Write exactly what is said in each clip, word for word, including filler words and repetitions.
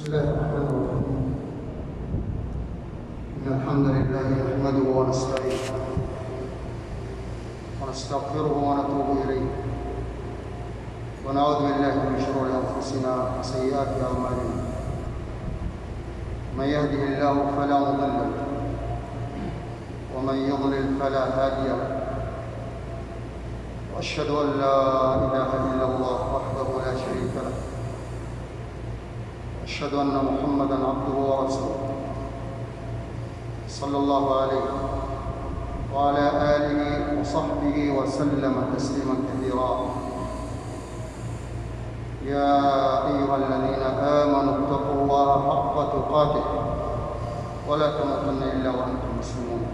بسم الله الرحمن الرحيم. إن الحمد لله نحمده ونستعينه ونستغفره ونتوب إليه ونعوذ بالله من شرور أنفسنا وسيئات أعمالنا. من يهده الله فلا مضل له ومن يضلل فلا هادي له، وأشهد أن لا إله إلا الله وحده لا شريك له، أشهد أن محمدًا عبده ورسوله صلى الله عليه وعلى آله وصحبه وسلم تسليمًا كثيرا. يا أيها الذين آمنوا اتقوا الله حق تقاته ولا تموتن إلا وأنتم مسلمون.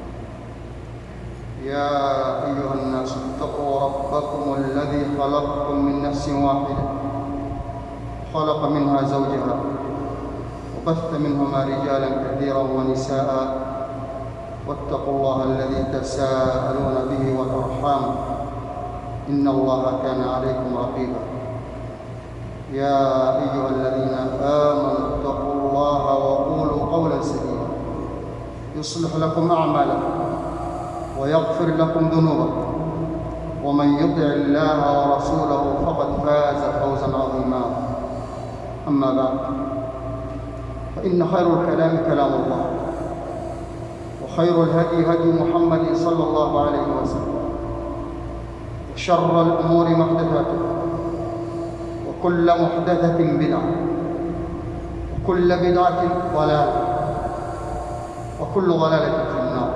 يا أيها الناس اتقوا ربكم الذي خلقكم من نفس واحدة خلق منها زوجها وبث منهما رجالا كثيرا ونساء، واتقوا الله الذي تساءلون به والأرحام إن الله كان عليكم رقيبا. يا أيها الذين آمنوا اتقوا الله وقولوا قولا سديدا يصلح لكم أعمالكم ويغفر لكم ذنوبكم، ومن يطع الله ورسوله فقد فاز فوزا عظيما. أما بعد، فإن خير الكلام كلام الله، وخير الهدي هدي محمد صلى الله عليه وسلم، وشر الأمور محدثاتها، وكل محدثة بدعة، وكل بدعة ضلالة، وكل ضلالة في النار.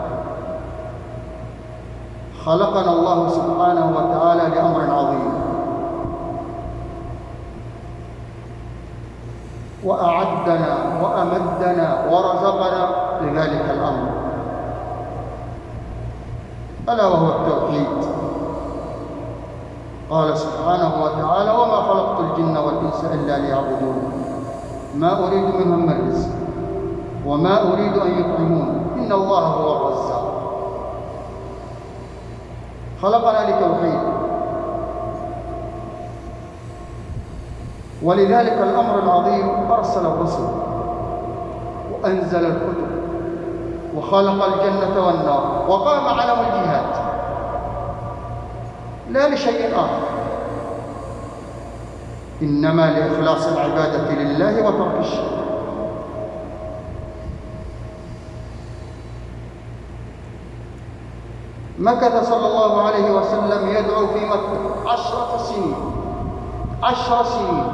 خلقنا الله سبحانه وتعالى لأمر عظيم، وأعدنا وأمدنا ورزقنا لذلك الأمر، ألا وهو التوحيد. قال سبحانه وتعالى: وما خلقت الجن والإنس إلا ليعبدون ما أريد منهم من رزق وما أريد أن يطعمون إن الله هو الرزاق. خلقنا لتوحيد، ولذلك الأمر العظيم أرسل الرسل وأنزل الكتب وخلق الجنة والنار وقام علم الجهاد، لا لشيء آخر، إنما لإخلاص العبادة لله وترك الشرك. مكث صلى الله عليه وسلم يدعو في مكة عشرة سنين عشر سنين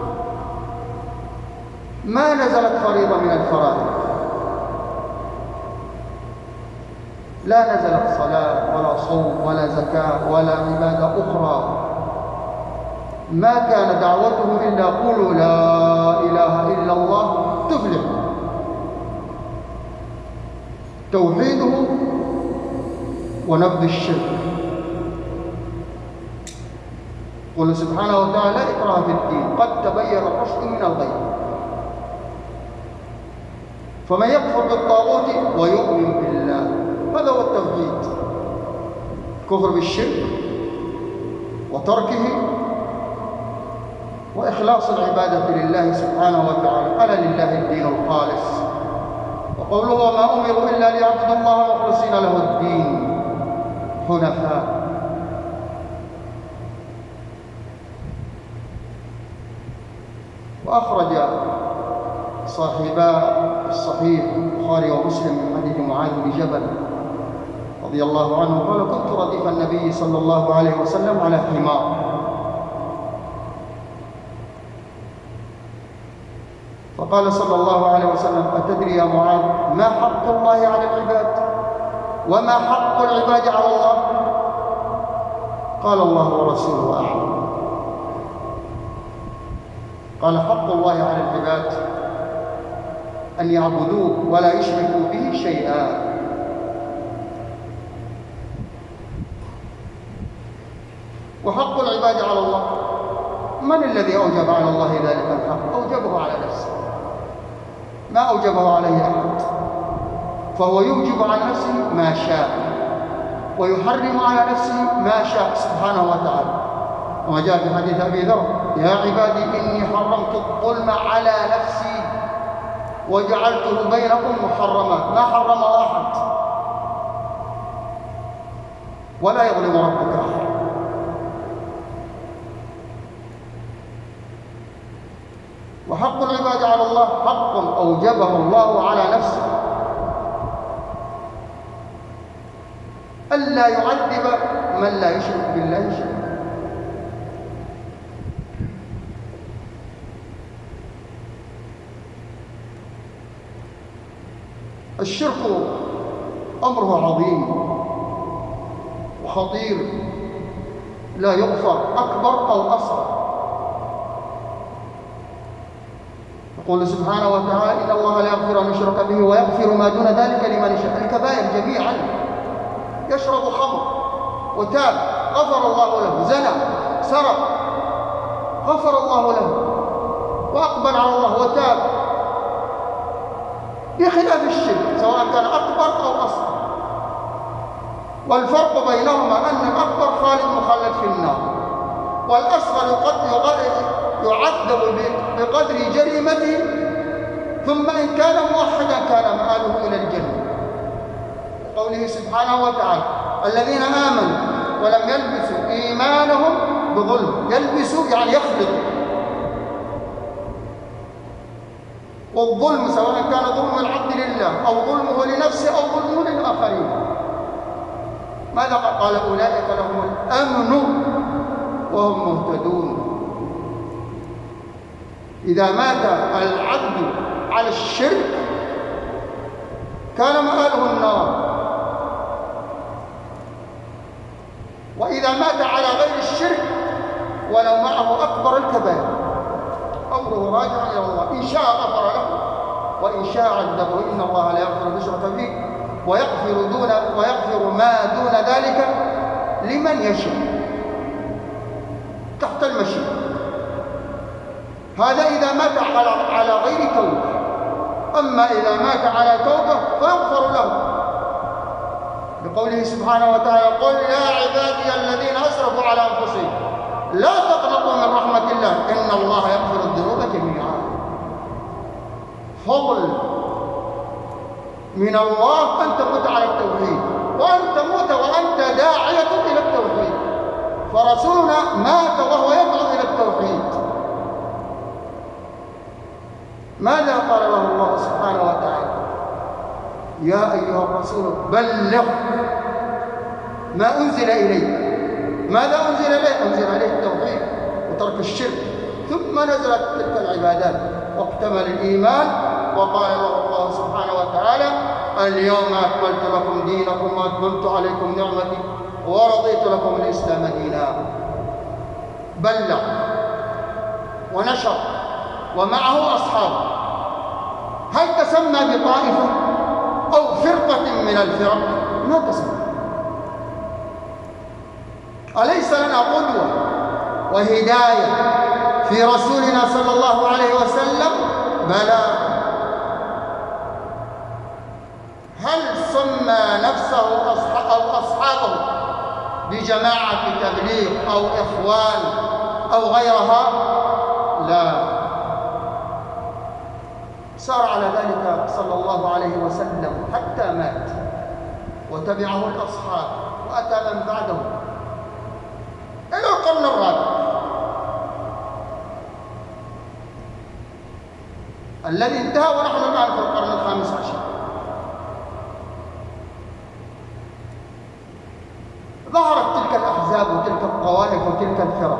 ما نزلت فريضة من الفرائض، لا نزلت صلاة ولا صوم ولا زكاة ولا عبادة أخرى. ما كان دعوتهم إلا قولوا لا إله إلا الله تفلح. توحيده ونبذ الشرك. قل سبحانه وتعالى: لا إكراه في الدين قد تبين الرشد من الغي. فمن يكفر بالطاغوت ويؤمن بالله، هذا هو التوحيد. كفر بالشرك وتركه وإخلاص العبادة لله سبحانه وتعالى. ألا لله الدين الخالص. وقوله: وما أمروا إلا ليعبدوا الله مخلصين له الدين حنفاء. وأخرج صاحبا الصحيح البخاري ومسلم من حديث معاذ بن جبل رضي الله عنه قال: كنت رديف النبي صلى الله عليه وسلم على حمار، فقال صلى الله عليه وسلم: أتدري يا معاذ ما حق الله على العباد وما حق العباد على الله؟ قال: الله ورسوله أعلم. قال: حق الله على العباد أن يعبدوه ولا يشركوا به شيئا. وحق العباد على الله، من الذي أوجب على الله ذلك الحق؟ أوجبه على نفسه، ما أوجبه عليه أحد. فهو يوجب على نفسه ما شاء ويحرم على نفسه ما شاء سبحانه وتعالى. وما جاء في حديث أبي ذر: يا عبادي إني حرمت الظلم على نفسي وجعلته بينكم محرما، ما حرمه أحد، ولا يظلم ربك أحد. وحق العباد على الله حق أوجبه الله على نفسه، ألا يعذب من لا يشرك بالله شيئا. الشرك أمره عظيم وخطير، لا يغفر أكبر أو أصغر. يقول سبحانه وتعالى: إن الله لا يغفر أن يشرك به ويغفر ما دون ذلك لمن يشاء. الكبائر جميعا، يشرب خمر وتاب غفر الله له، زنى سرق غفر الله له، وأقبل على الله وتاب، بخلاف الشرك سواء كان أكبر أو أصغر. والفرق بينهما أن الأكبر خالد مخلد في النار، والأصغر يعذب بقدر جريمته، ثم إن كان موحدا كان مآله إلى الجنة. قوله سبحانه وتعالى: الذين آمنوا ولم يلبسوا إيمانهم بظلم. يلبسوا يعني يخلطوا، والظلم سواء كان ظلم العبد لله أو ظلمه لنفسه أو ظلمه للآخرين. ماذا قال؟ أولئك لهم الأمن وهم مهتدون. إذا مات العبد على الشرك كان مآله النار، وإذا مات على غير الشرك ولو معه أكبر الكبائر أمره راجع إلى الله، إن شاء غفر له وإن شاء عذبه. إن الله لا يغفر أن يشرك به ويغفر دون ويغفر ما دون ذلك لمن يشاء، تحت المشيئة. هذا إذا مات على على غير توبة. أما إذا مات على توبة فيغفر له، بقوله سبحانه وتعالى: قل يا عبادي الذين أسرفوا على أنفسهم لا تقنطوا من رحمة الله إن الله يغفر الذنوب جميعا. فضل من الله أن تموت على التوحيد، وأن تموت وأنت داعية إلى التوحيد. فرسولنا مات وهو يدعو إلى التوحيد. ماذا قال له الله سبحانه وتعالى؟ يا أيها الرسول بلغ ما أنزل إليك. ماذا أنزل إليه؟ أنزل عليه التوحيد وترك الشرك، ثم نزلت تلك العبادات واكتمل الإيمان، وقال له الله سبحانه وتعالى: اليوم أكملت لكم دينكم وأتممت عليكم نعمتي ورضيت لكم الإسلام دينا. بلغ ونشر ومعه أصحابه. هل تسمى بطائفة أو فرقة من الفرق؟ ما تسمى. أليس لنا قدوة وهداية في رسولنا صلى الله عليه وسلم؟ بلى. هل سمى نفسه أو أصحابه بجماعة تبليغ أو إخوان أو غيرها؟ لا. سار على ذلك صلى الله عليه وسلم حتى مات، وتبعه الأصحاب وأتى من بعده إلى القرن الرابع الذي انتهى ونحن الآن في القرن الخامس عشر. ظهرت تلك الأحزاب وتلك الطوائف وتلك الفرق،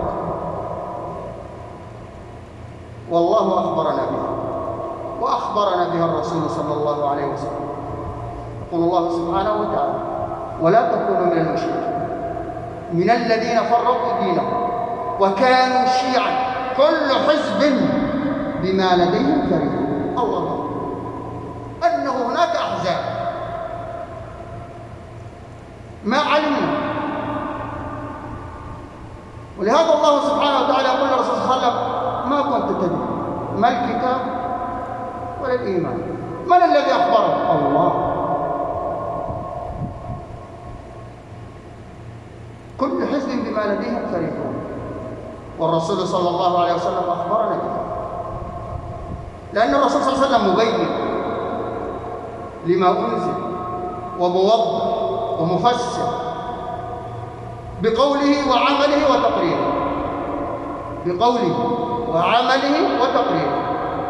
والله أخبرنا بها وأخبرنا بها الرسول صلى الله عليه وسلم. يقول الله سبحانه وتعالى: ولا تكونوا من المشركين من الذين فرقوا دينهم وكانوا شيعا كل حزب بما لديهم فرحون. الله أنه هناك أحزاب ما علمنا، ولهذا الله سبحانه وتعالى يقول للرسول صلى الله عليه وسلم: ما كنت تدري ما الكتاب ولا الإيمان. من الذي أخبره؟ الله. كل حزب بما لديهم فرحون، والرسول صلى الله عليه وسلم أخبرنا بها. لأن الرسول صلى الله عليه وسلم مبين لما أنزل وموضح ومفسر بقوله وعمله وتقريره، بقوله وعمله وتقريره،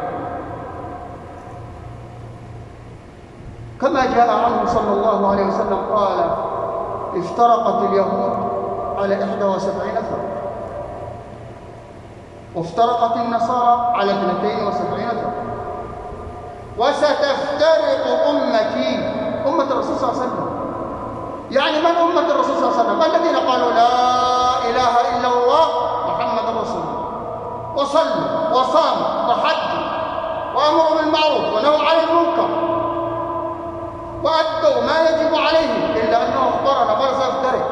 كما جاء عنه صلى الله عليه وسلم قال: افترقت اليهود على إحدى وسبعين فرقة، وافترقت النصارى على اثنتين وسبعين فرقة، وستفترق أمتي، أمة الرسول صلى الله عليه وسلم. يعني من أمة الرسول صلى الله عليه وسلم؟ الذين قالوا لا إله إلا الله محمد رسول الله، وصلوا وصاموا وحجوا وأمروا بالمعروف ونهوا عن المنكر وأدوا ما يجب عليهم، إلا أنه اختارنا قال سيفترق،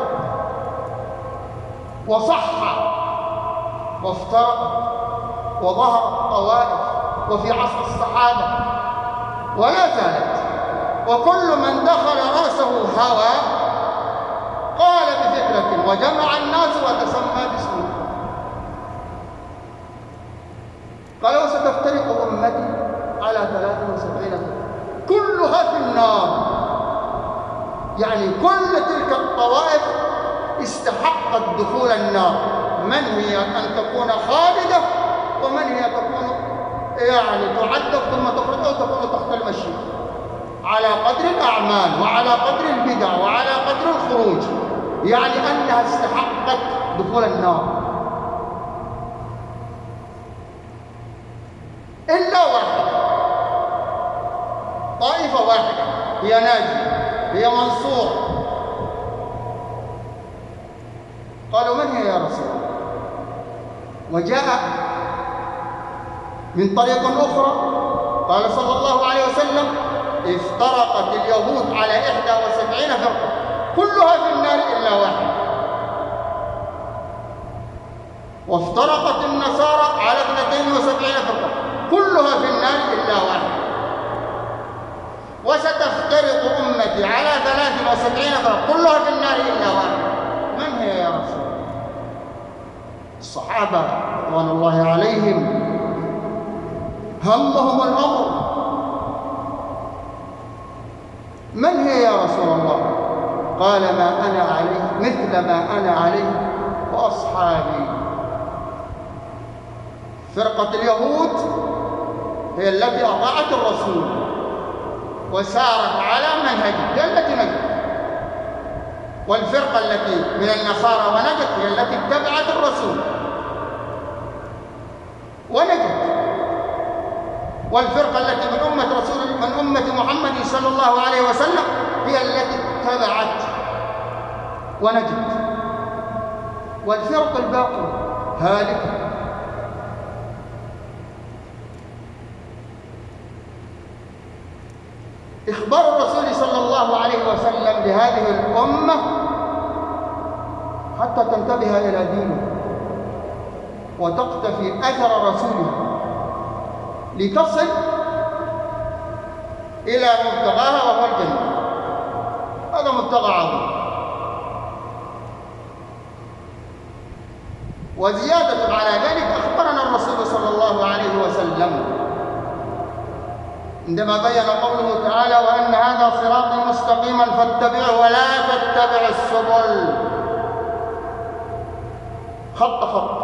وصح وافترق وظهرت طوائف وفي عصر الصحابة ولا زالت، وكل من دخل رأسه هوى قال بفكرة وجمع الناس وتسمى باسمه. قال: وستفترق أمتي على ثلاث وسبعين فرقة كلها في النار. يعني كل تلك الطوائف استحقت دخول النار، من هي أن تكون خالدة ومن هي تكون يعني تعذب ثم تخرج أو تكون تحت المشي، على قدر الأعمال وعلى قدر البدع وعلى قدر الخروج، يعني أنها استحقت دخول النار. إلا واحدة، طائفة واحدة هي ناجية، هي منصورة. قالوا: من هي يا رسول الله؟ وجاء من طريق أخرى قال صلى الله عليه وسلم: افترقت اليهود على إحدى وسبعين فرقة كلها في النار إلا واحدة، وافترقت النصارى على اثنتين وسبعين فرقة كلها في النار إلا واحدة، وستفترق أمتي على ثلاث وسبعين فرقة كلها في النار إلا واحدة. من هي يا رسول الله؟ الصحابة رضوان الله عليهم همهم الأمر. من هي يا رسول الله؟ قال: ما أنا عليه، مثل ما أنا عليه وأصحابي. فرقة اليهود هي التي أطاعت الرسول وسارت على منهجه، هي التي نجت. والفرقة التي من النصارى ونجت هي التي اتبعت الرسول ونجت. والفرقة التي من أمة رسول من أمة محمد صلى الله عليه وسلم هي التي اتبعت ونجت. والفرق الباقية هالكة. إخبار الرسول صلى الله عليه وسلم لهذه الأمة حتى تنتبه إلى دينه وتقتفي أثر رسوله لتصل إلى مبتغاها وهو الجنة. هذا مبتغى عظيم. وزيادة على ذلك أخبرنا الرسول صلى الله عليه وسلم عندما بين قوله تعالى: وأن هذا صراطي مستقيما فاتبعوه ولا تتبعوا السبل. خط خط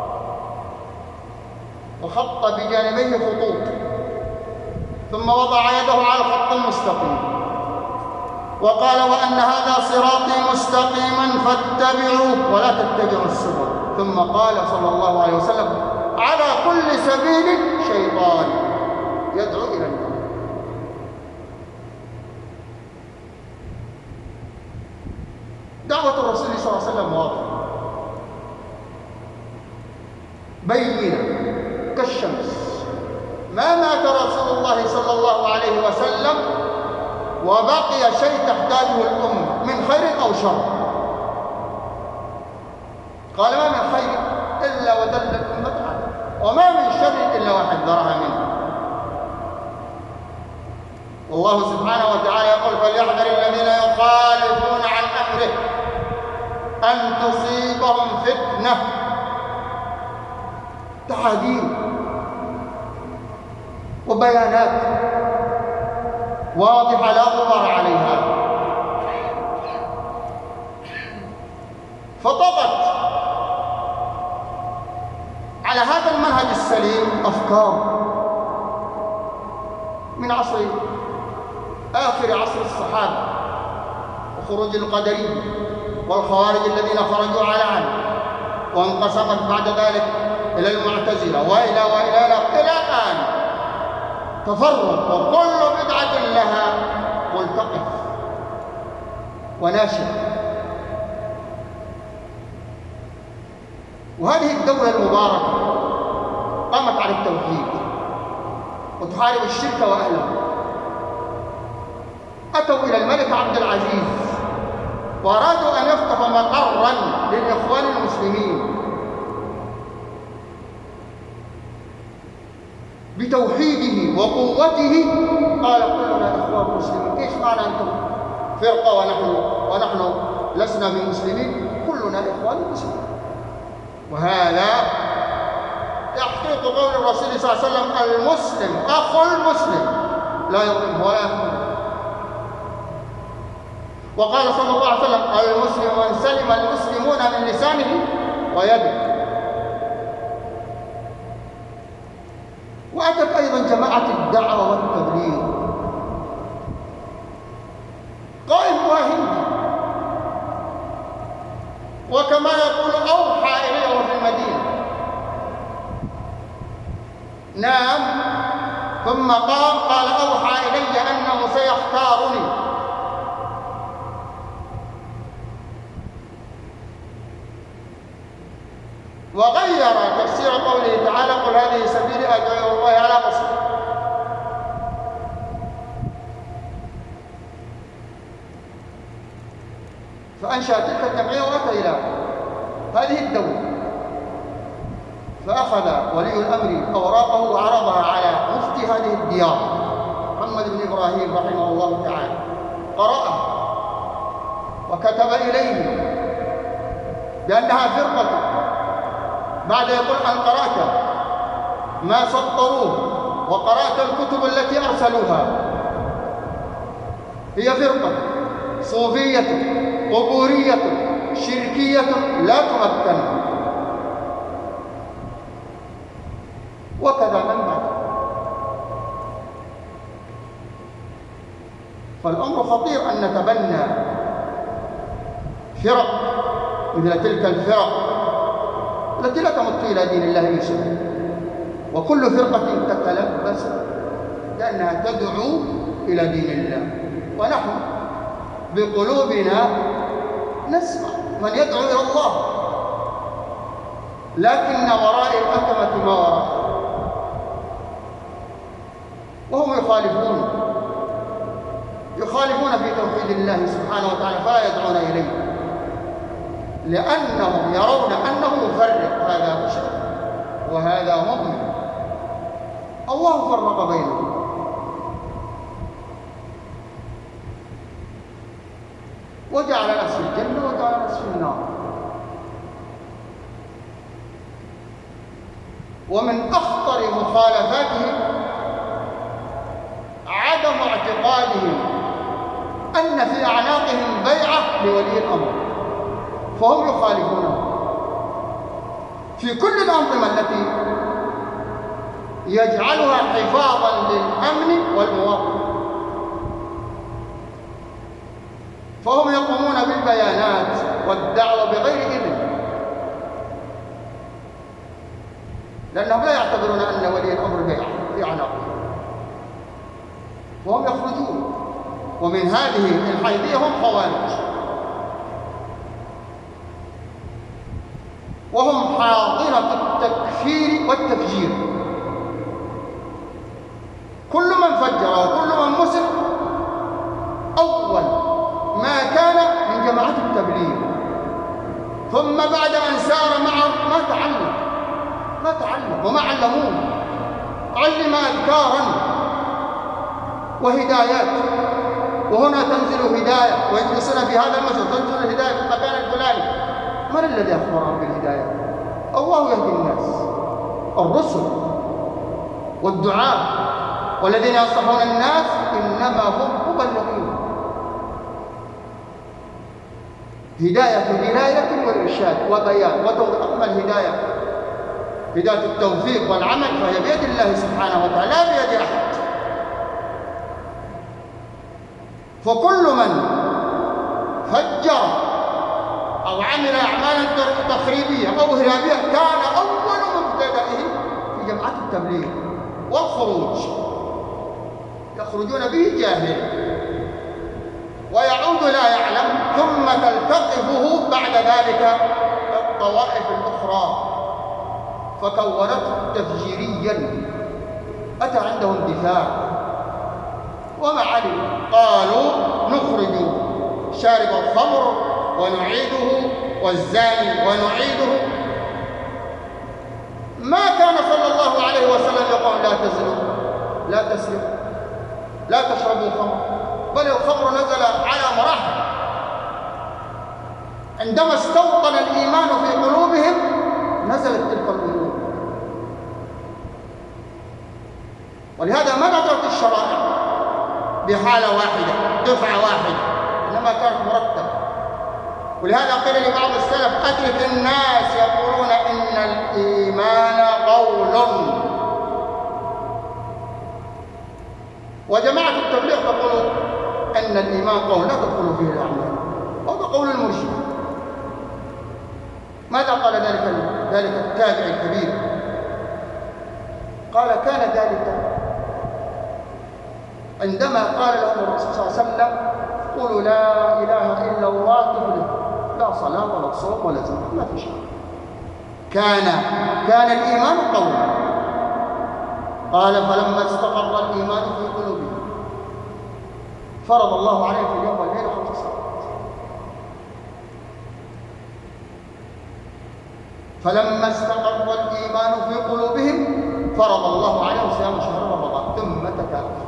وخط بجانبيه خطوط، ثم وضع يده على الخط المستقيم وقال: وأن هذا صراطي مستقيما فاتبعوه ولا تتبعوا السبل. ثم قال صلى الله عليه وسلم: على كل سبيل شيطان يدعو إلى النار. دعوة الرسول صلى الله عليه وسلم واضحة بينة كالشمس. ما مات رسول الله صلى الله عليه وسلم وبقي شيء تحتاجه الأمة من خير أو شر. قال: ما من خير إلا ودل الأمة عليه، وما من شر إلا وحذرها منه. والله سبحانه وتعالى يقول: فليحذر الذين يخالفون عن أمره أن تصيبهم فتنة. تحذير وبيانات واضحة لا غبار عليها. فطغت على هذا المنهج السليم أفكار من عصر آخر عصر الصحابة وخروج القدرية والخوارج الذين خرجوا على علم، وانقسمت بعد ذلك إلى المعتزلة وإلى وإلى إلى الآن تفرق، وكل بدعة لها ملتقط وناشر. وهذه الدولة المباركة قامت على التوحيد وتحارب الشرك وأهله. أتوا إلى الملك عبد العزيز وأرادوا أن يفتحوا مقرا للإخوان المسلمين بتوحيده وقوته. قال كلنا إخوان مسلمين. إيش معنى أنتم فرقة ونحن ونحن لسنا بمسلمين؟ كلنا إخوان مسلمين. وهذا يحقق قول الرسول صلى الله عليه وسلم: المسلم أخو المسلم لا يظلمه ولا يخذله. وقال صلى الله عليه وسلم: المسلم من سلم المسلمون من لسانه ويده. وأتت أيضا جماعة الدعوة والتبليغ قائم وهندي، وكما يقول أوحى إليه وفي المدينة، نام ثم قام قال: أوحى إلي أنه سيختارني. وغير تفسير قوله تعالى: قل هذه سبيلي أدعو إلى الله على بصيرة. فأنشأ تلك الجمعية وأتى إلى هذه الدولة، فأخذ ولي الأمر أوراقه وعرضها على مفتي هذه الديار محمد بن إبراهيم رحمه الله تعالى. قرأها وكتب إليه بأنها فرقة. بعد يقول: أن قرأت ما سطروه وقرأت الكتب التي أرسلوها، هي فرقة صوفية قبورية شركية لا تمكن. وكذا من بعد. فالأمر خطير أن نتبنى فرق مثل تلك الفرق التي لا تمت إلى دين الله بسبب، وكل فرقة تتلبس لأنها تدعو إلى دين الله، ونحن بقلوبنا نسمع من يدعو إلى الله، لكن وراء الأكمة ما وراء، وهم يخالفون يخالفون في توحيد الله سبحانه وتعالى، فلا يدعون إليه لأنهم يرون أنه يفرق، هذا بشر وهذا مؤمن. الله فرق بينهم. وجعل ناس في الجنة وجعل ناس في النار. ومن أخطر مخالفاتهم عدم اعتقادهم أن في أعناقهم بيعة لولي الأمر، فهم يخالفونه في كل الأنظمة التي يجعلها حفاظا للأمن والمواطن. فهم يقومون بالبيانات والدعوة بغير إذن، لأنهم لا يعتبرون أن ولي الأمر بيعة في أعناقهم، وهم يخرجون. ومن هذه الحيثية هم خوارج، وهم حاضرة التكفير والتفجير. كل من فجر وكل من مسك أول ما كان من جماعة التبليغ، ثم بعد أن سار معه ما تعلم ما تعلم وما علموه، علم أذكارا وهدايات، وهنا تنزل هداية ويجلسون في هذا المسجد تنزل الهداية في المكان الفلاني. من الذي أخبرهم بالهداية؟ الله يهدي الناس، الرسل والدعاء والذين ينصحون الناس إنما هم مبلغين. هداية ولاية وإرشاد وبيان وتوضيح. أما الهداية هداية التوفيق والعمل فهي بيد الله سبحانه وتعالى لا بيد أحد. فكل من فجر أو عمل أعمالا تخريبية أو إرهابية كان أول مبتدئه في جماعة التبليغ والخروج، يخرجون به جاهل ويعود لا يعلم، ثم تلتقفه بعد ذلك الطوائف الأخرى فكونته تفجيريا. أتى عندهم دفاع وما علم، قالوا نخرج شارب الخمر ونعيده والزاني ونعيده. ما كان صلى الله عليه وسلم يقول لا تزنوا لا تسرقوا لا تشربوا الخمر، بل الخمر نزل على مراحل. عندما استوطن الإيمان في قلوبهم نزلت تلك الأمور. ولهذا ما نزلت الشرائع بحالة واحدة دفعة واحدة، إنما كانت مرتبة. ولهذا قيل لبعض السلف أدرك الناس يقولون إن الإيمان قول، وجماعة التبليغ تقول أن الإيمان قول لا تدخل فيه الأعمال، وهذا قول المرشد. ماذا قال ذلك ذلك التابع الكبير؟ قال كان ذلك عندما قال لهم الرسول صلى الله عليه وسلم قولوا لا إله إلا الله تفلحوا، لا صلاة ولا صوم ولا زكاة، ما في شيء. كان كان الإيمان قولا. قال فلما استقر الإيمان في قلوبهم فرض الله عليهم في اليوم والليلة خمس صلوات. فلما استقر الإيمان في قلوبهم فرض الله عليهم صيام شهر رمضان ثم تكالفت.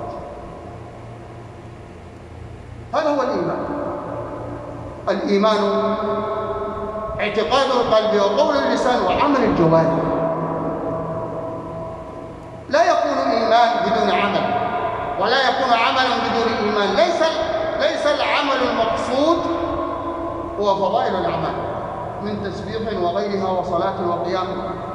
هذا هو الإيمان. الإيمان اعتقاد القلب وقول اللسان وعمل الجوارح. لا يكون إيمان بدون عمل، ولا يكون عملا بدون إيمان. ليس ليس العمل المقصود هو فضائل الأعمال من تسبيح وغيرها وصلاة وقيام،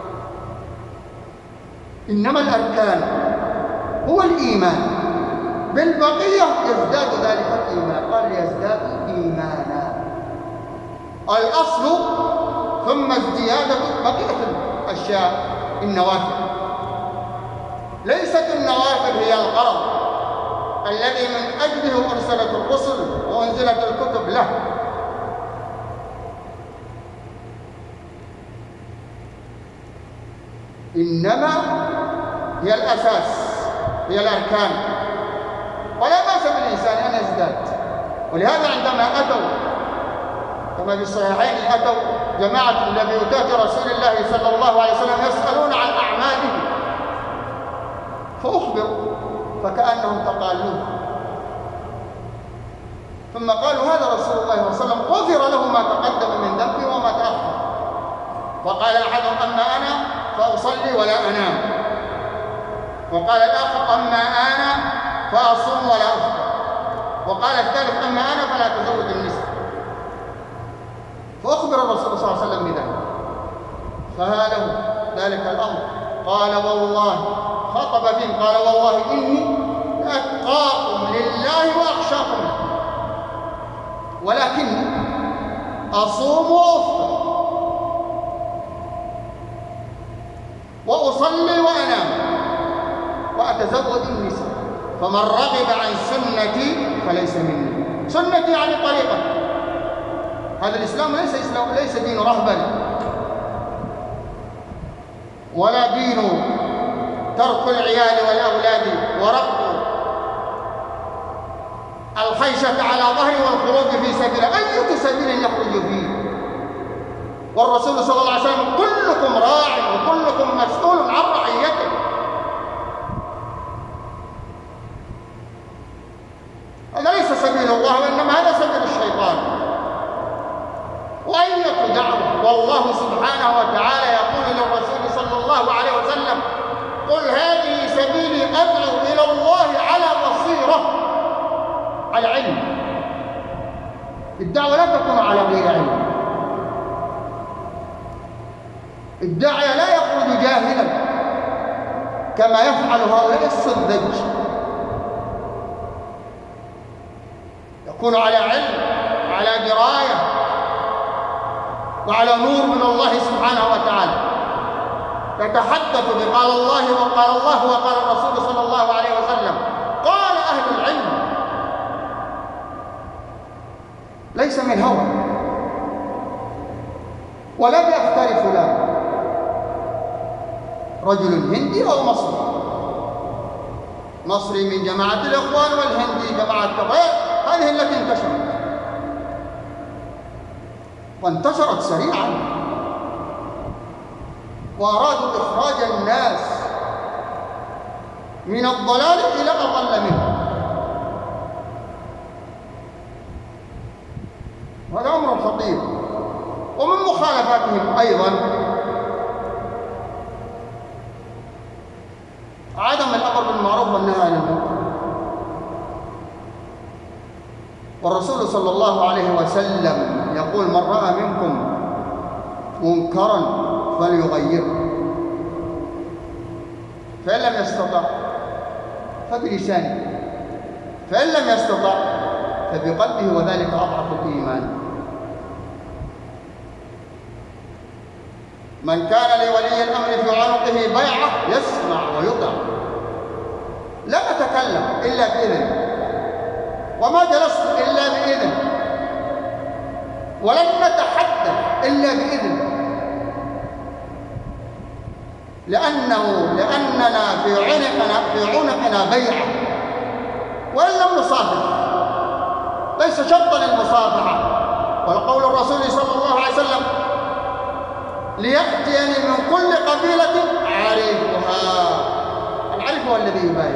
إنما الأركان هو الإيمان. بالبقية يزداد ذلك الإيمان. قال يزداد إيمانا، الأصل ثم الزيادة بقية الأشياء النوافل. ليست النوافل هي الغرض الذي من أجله أرسلت الرسل وأنزلت الكتب له. إنما هي الأساس، هي الأركان، ولا بأس بالإنسان أن يزداد. ولهذا عندما أتوا كما في الصحيحين أتوا جماعة إلى بيوتات رسول الله صلى الله عليه وسلم يسألون عن أعماله فأخبروا فكأنهم تقالوه، ثم قالوا هذا رسول الله صلى الله عليه وسلم غفر له ما تقدم من ذنبه وما تأخر. وقال أحدهم أما أنا فأصلي ولا أنام، وقال الآخر أما أنا فأصوم ولا أفطر، وقال الثالث أما أنا فلا تزوج النساء. فأخبر الرسول صلى الله عليه وسلم بذلك فها له ذلك الأمر. قال والله خطب فيهم قال والله إني لأتقاكم لله وأخشاكم له، ولكني أصوم وأفطر وأصلي وأنام وأتزوج النساء، فمن رغب عن سنتي فليس مني. سنتي يعني طريقة. هذا الإسلام ليس إسلام ليس دين رهبنة، ولا دين ترك العيال والأولاد وربط الخيشة على ظهره والخروج في سبيله. أي سبيل يخرج فيه؟ والرسول صلى الله عليه وسلم كلكم راع وكلكم مسؤول عن رعيته. هذا ليس سبيل الله، وإنما هذا سبيل الشيطان. وأية دعوة، والله سبحانه وتعالى يقول للرسول صلى الله عليه وسلم قل هذه سبيلي أدعو إلى الله الدعوة لا تكون على غير علم. الداعية لا يخرج جاهلا كما يفعل هؤلاء السذج، يكون على علم، على دراية، وعلى نور من الله سبحانه وتعالى، يتحدث بقال الله وقال الله وقال الرسول صلى الله عليه وسلم، قال أهل العلم، ليس من هوى ولا بيختلف له رجل هندي أو مصري، مصري من جماعة الإخوان والهندي جماعة التغيير، هذه التي انتشرت وانتشرت سريعا، وأرادوا إخراج الناس من الضلال إلى أضل منه. وهذا أمر خطير. ومن مخالفاتهم أيضا عدم الأمر بالمعروف والنهي عن المنكر. والرسول صلى الله عليه وسلم يقول: من رأى منكم منكرا فليغيره، فإن لم يستطع فبلسانه، فإن لم يستطع فبقلبه، وذلك أضعف الإيمان. من كان لولي الأمر في عنقه بيعة يسمع ويطع. لا أتكلم إلا بإذن، وما جلست إلا بإذن، ولن نتحدث إلا بإذن، لأنه لأننا في عنقنا في عنقنا بيعة، وإن لم نصافح ليس شرطا المصافحة. ولقول الرسول صلى الله عليه وسلم: ليأتيني من كل قبيلة عريفها. العريف هو الذي يبايع.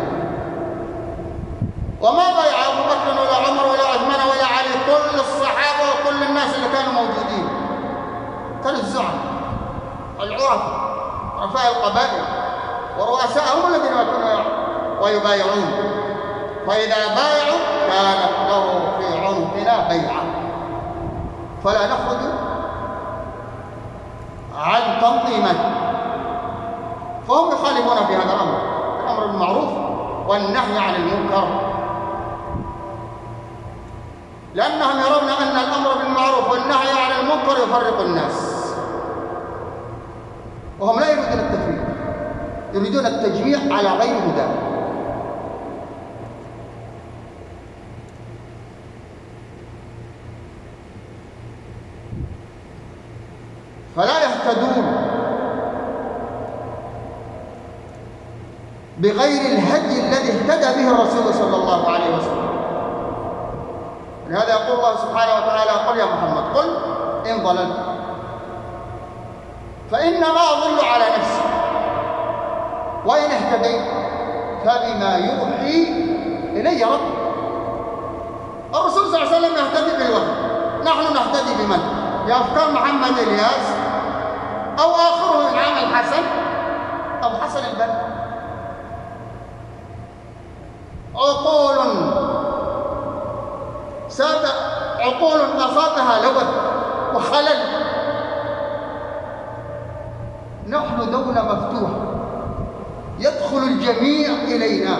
وما بايع أبو بكر ولا عمر ولا عثمان ولا علي، كل الصحابة وكل الناس اللي كانوا موجودين، كانوا الزعماء العرفاء، رفاع القبائل ورؤساءهم الذين يكونوا ويبايعون. فإذا بايعوا كانت له في عنقنا بيعة، فلا نخرج عن تنظيمه. فهم يخالفون في هذا الأمر، الأمر بالمعروف والنهي عن المنكر، لأنهم يرون أن الأمر بالمعروف والنهي عن المنكر يفرق الناس، وهم لا يريدون التفريق، يريدون التجميع على غير هدى. فلا يهتدون بغير الهدي الذي اهتدى به الرسول صلى الله عليه وسلم. لهذا يقول الله سبحانه وتعالى: قل يا محمد، قل إن ضللت فإنما أضل على نفسي، وإن اهتديت فبما يوحي إلي ربي. الرسول صلى الله عليه وسلم يهتدي بالوحي، نحن نهتدي بمن؟ بأفكار محمد الياس، أو آخره إنعام الحسن، أو حسن البنا. عقول ساد عقول أصابها لغة وخلل. نحن دولة مفتوحة يدخل الجميع إلينا،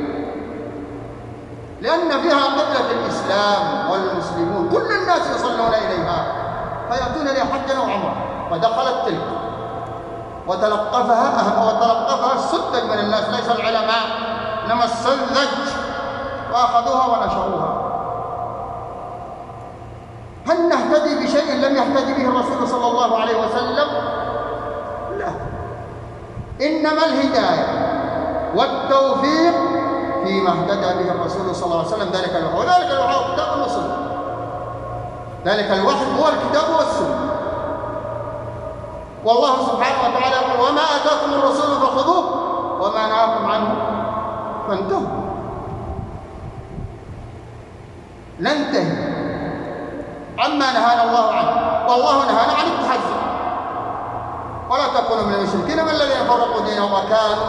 لأن فيها قبلة الإسلام والمسلمون، كل الناس يصلون إليها، فيأتون إليها حجا وعمرة. فدخلت تلك وتلقفها وتلقفها السذج من الناس، ليس العلماء إنما السذج، وأخذوها ونشروها. هل نهتدي بشيء لم يهتدي به الرسول صلى الله عليه وسلم؟ لا. إنما الهداية والتوفيق فيما اهتدى به الرسول صلى الله عليه وسلم، ذلك الوحي، وذلك الوحي هو الكتاب والسنة. ذلك الوحي هو الكتاب والسنة. والله سبحانه وتعالى يقول: وما آتاكم الرسول فخذوه وما نهاكم عنه فانتهوا. ننتهي عما نهانا الله عنه، والله نهانا عن التحزب. ولا تكونوا من المشركين من الذين فرقوا دينهم وكانوا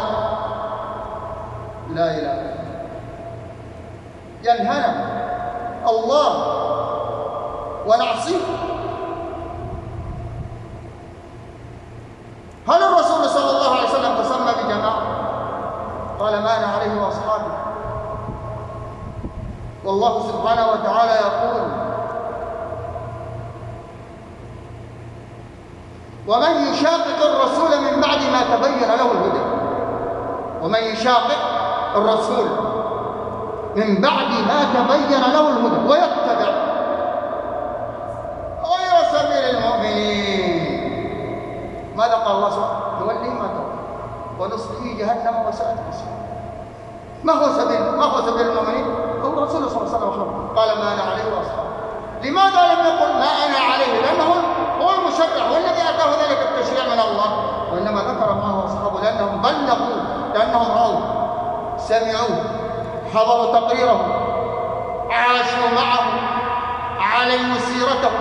لا إله إلا الله. ينهانا الله ونعصيه. هل الرسول صلى الله عليه وسلم تسمى بجماعة؟ قال ما أنا عليه وأصحابي. والله سبحانه وتعالى يقول ومن يشاقق الرسول من بعد ما تبين له الهدى. ومن يشاقق الرسول من بعد ما تبين له الهدى ويتبع غير سبيل المؤمنين، ماذا قال الله سبحانه؟ نوليه ما تولى ونصليه جهنم وساءت مصيرا. ما هو سبيل ما هو سبيل المؤمنين؟ هو الرسول صلى الله عليه وسلم قال ما انا عليه واصحابي. لماذا لم يقل ما انا عليه؟ لانه هو المشرع والذي اتاه ذلك التشريع من الله، وانما ذكر معه اصحابه لانهم بلغوا، لانهم راوا سمعوه حضروا تقريره عاشوا معه علموا سيرته.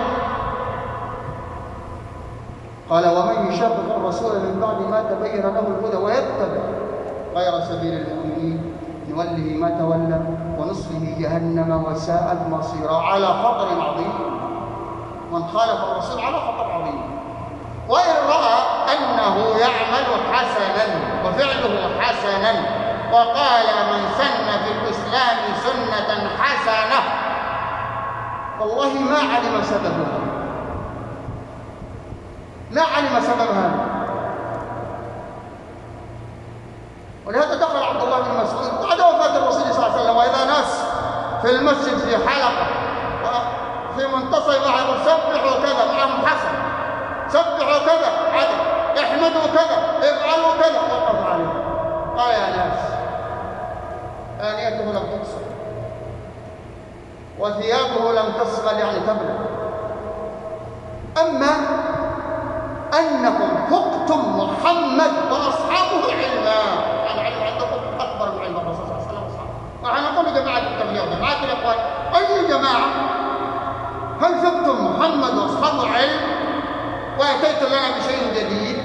قال ومن يشاقق الرسول من بعد ما تبين له الهدى ويتبع غير سبيل المؤمنين نوله ما تولى ونصله جهنم وساءت مصيرا. على خطر عظيم، من خالف الرسول على خطر عظيم. وإن رأى أنه يعمل حسنا وفعله حسنا وقال من سن في الإسلام سنة حسنة والله ما علم سببها، ما علم سببها. ولهذا دخل عبد الله بن مسعود بعد وفاة الرسول صلى الله عليه وسلم وإذا ناس في المسجد في حلقة وفي منتصف معه يقول سبحوا كذا معهم حسن، سبحوا كذا عدل، احمدوا كذا، افعلوا كذا، وقف عليه قال يا ناس آنيته لم تكسر وثيابه لم تسمل يعني تبلى، أما أنكم فقتم محمد وأصحابه علما، يعني علم عندكم أكبر من علم الرسول صلى الله عليه وسلم. وأنا أقول لجماعة التبليغ جماعة الإخوان أي جماعة هل فقتم محمد وأصحابه علم وأتيتم لنا بشيء جديد؟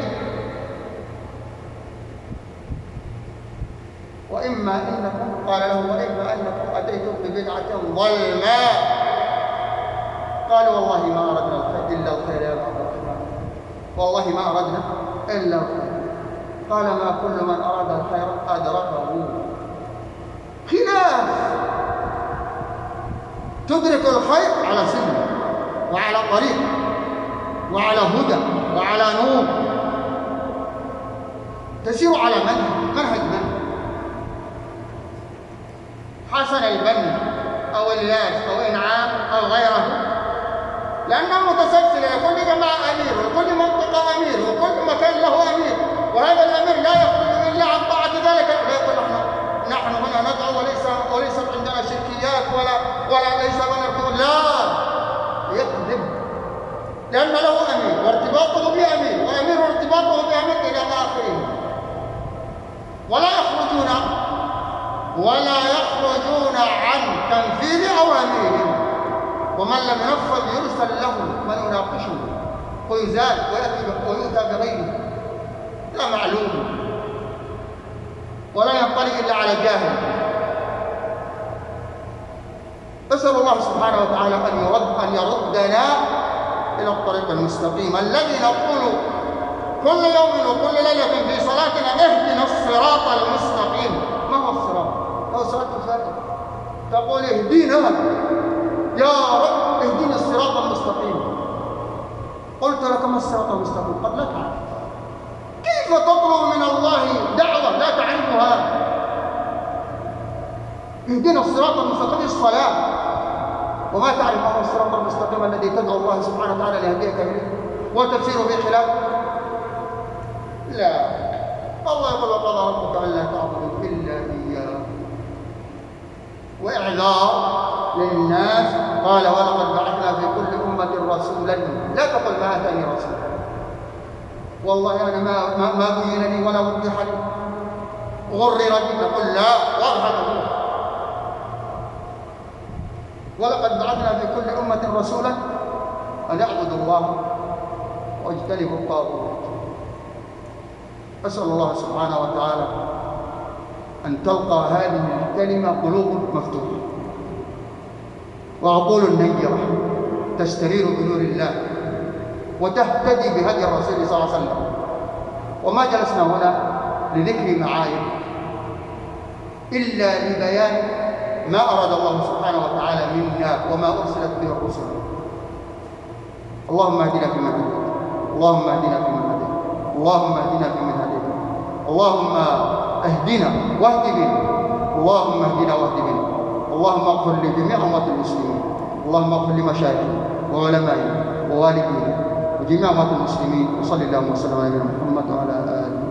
وإما إنكم قال له وإما أنكم أتيتم ببدعة ظلماء. قالوا والله ما أردنا الخير إلا الخير يا عبد الرحمن، والله ما أردنا إلا الخير. قال ما كل من أراد الخير أدركه. خلاف تدرك الخير على سنة وعلى طريق وعلى هدى وعلى نور، تسير على منهج منهج من حسن البن أو الياس أو إنعام أو غيره، لأنه متسلسل لكل جماعة أمير وكل منطقة أمير وكل مكان له أمير، وهذا الأمير لا يخرج إلا عن طاعة ذلك. لا يقول نحن نحن هنا ندعو وليس وليست عندنا شركيات ولا ولا ليس بنركض، لا يكذب، لأن له أمير وارتباطه بأمير وأمير وارتباطه بأمير إلى آخره. ولا يخرجون ولا يخرجون عن تنفيذ أوامرهم، ومن لم ينفذ يرسل له من يناقشه ويزال ويؤتى بغيره لا معلوم، ولا ينطلي إلا على جاهل. أسأل الله سبحانه وتعالى أن يرد أن يردنا إلى الطريق المستقيم الذي نقول كل يوم وكل ليلة في صلاتنا اهدنا الصراط المستقيم. ما هو الصراط؟ هو صراط الفاتحة. تقول اهدنا يا رب اهدنا الصراط المستقيم. قلت لك ما الصراط المستقيم؟ قد لا تعرف. كيف تطلب من الله دعوة لا تعرفها؟ اهدنا الصراط المستقيم الصلاة، وما تعرف ما هو الصراط المستقيم الذي تدعو الله سبحانه وتعالى ليهديك إليه وتفسير بخلاف. لا، الله يقول وقضى ربك ألا تعبدوا إلا إياه، وإعذار للناس. قال ولقد بعثنا في كل أمة رسولا، لا تقل ما أتاني رسول، والله أنا ما ما, ما بين لي ولا وضح لي غرر لي، تقول لا واضح. ولقد بعثنا في كل أمة رسولا أن اعبدوا الله واجتنبوا الطاغوت. أسأل الله سبحانه وتعالى أن تلقى هذه الكلمة قلوب مفتوحة وعقول نيرة تستنير بنور الله وتهتدي بهدي الرسول صلى الله عليه وسلم. وما جلسنا هنا لذكر معايب إلا لبيان ما أراد الله سبحانه وتعالى منا وما أرسلت به الرسل. اللهم اهدنا فيمن هديت، اللهم اهدنا فيمن هديت، اللهم اهدنا فيمن هديت، اللهم اهدنا واهد بنا، اللهم اهدنا واهد بنا، اللهم اغفر لجميع اموات المسلمين، اللهم اغفر لمشايخنا وعلمائنا ووالدينا وجميع اموات المسلمين، وصلى اللهم وسلم على نبينا محمد وعلى اله